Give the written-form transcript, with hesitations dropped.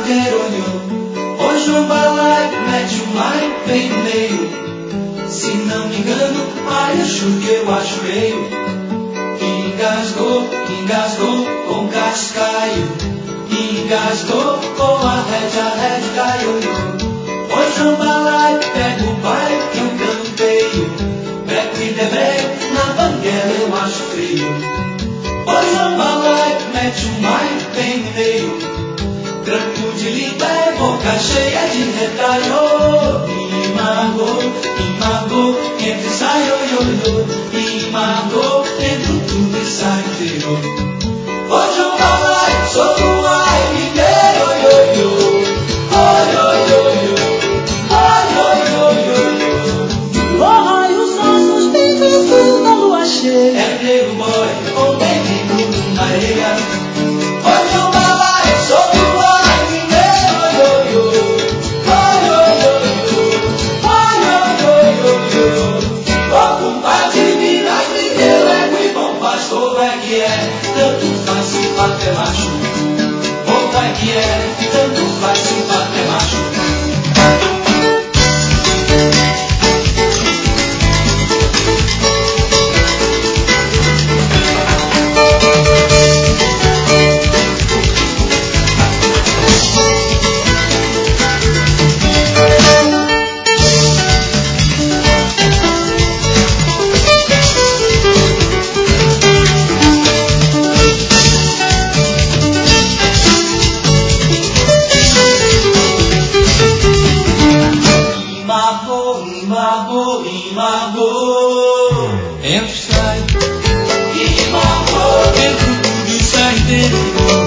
inteiro olhou. Hoje o balai mete o mai bem no meio. Se não me engano, ai, acho que eu acho feio. Engasgou com cascaio. Engasgou com a rede caiu. Hoje o balai pega o pai que eu campeio. Beco e debreco na banguela eu acho feio. Hoje o balai mete o mai bem no meio. Tranco de língua é boca cheia de retalho. Imagou, entre sai, ioiô. Imagou, dentro tudo e sai inteiro. Hoje o balai sobre o ar inteiro, ioiô. Oi, os nossos bem-vindos na lua cheia. É nego boy, com bem-vindo numa areia. Hoje o balai sobre o ar inteiro, ioiô. Ó compadre, milagre, delego e bom pastor é que é. Tanto faz se bater macho. Bom é que é, tanto faz se bater macho. Imagou, entra e sai. Imagou, dentro tudo sai inteiro.